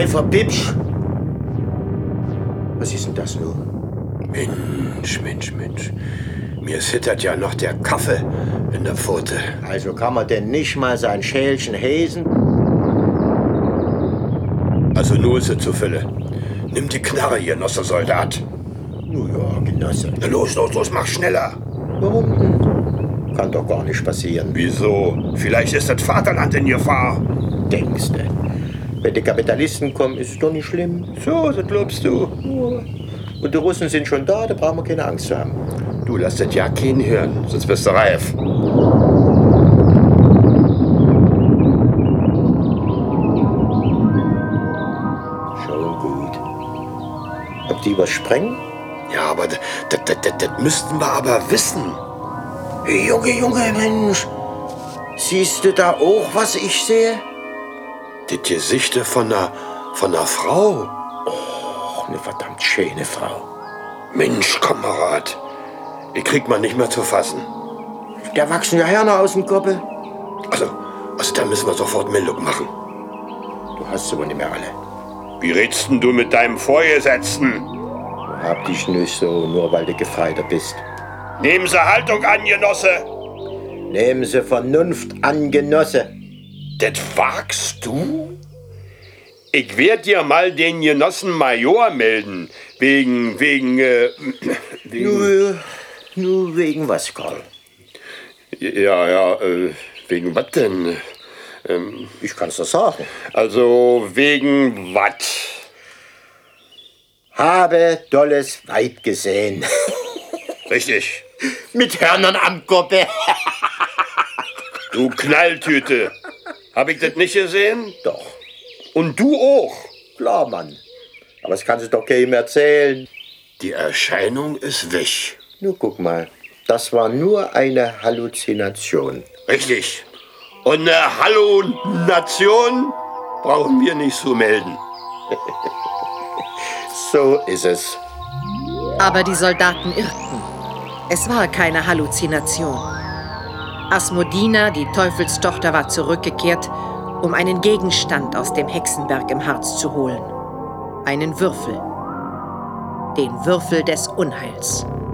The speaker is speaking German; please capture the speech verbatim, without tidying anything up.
Pfeifer Pipsch. Was ist denn das nur? Mensch, Mensch, Mensch. Mir zittert ja noch der Kaffee in der Pfote. Also kann man denn nicht mal sein Schälchen häsen? Also nur ist es zu Fülle. Nimm die Knarre, Genosse Soldat. Nu ja, Genosse. Na los, los, los, mach schneller. Warum denn? Kann doch gar nicht passieren. Wieso? Vielleicht ist das Vaterland in Gefahr. Denkste. Wenn die Kapitalisten kommen, ist es doch nicht schlimm. So, das glaubst du. Und die Russen sind schon da, da brauchen wir keine Angst zu haben. Du, lass das ja keinen hören, sonst bist du reif. Schon gut. Ob die was sprengen? Ja, aber das, das, das, das müssten wir aber wissen. Hey, Junge, Junge, Mensch. Siehst du da auch, was ich sehe? Die Gesichter von einer, von einer Frau. Oh, eine verdammt schöne Frau. Mensch, Kamerad. Die kriegt man nicht mehr zu fassen. Da wachsen ja Hörner aus dem Koppel. Also, also da müssen wir sofort Meldung machen. Du hast sie wohl nicht mehr alle. Wie redst denn du mit deinem Vorgesetzten? Hab dich nicht so, nur weil du Gefreiter bist. Nehmen Sie Haltung an, Genosse. Nehmen Sie Vernunft an, Genosse. Das wagst du? Ich werd dir mal den Genossen Major melden. Wegen, wegen, äh, wegen... Nur, nur wegen was, Karl? Ja, ja, äh, wegen was denn? Ähm, Ich kann's doch sagen. also, wegen was? Habe dolles Weib gesehen. Richtig. Mit Hörnern am Koppel. Du Knalltüte. Hab ich das nicht gesehen? Doch, Und du auch. klar, Mann. Aber das kannst du doch keinem erzählen. Die Erscheinung ist weg. Nur guck mal, das war nur eine Halluzination. Richtig. Und eine Hallo-Nation brauchen wir nicht zu melden. So ist es. Aber die Soldaten irrten. Es war keine Halluzination. Asmodina, die Teufelstochter, war zurückgekehrt, um einen Gegenstand aus dem Hexenberg im Harz zu holen. Einen Würfel. Den Würfel des Unheils.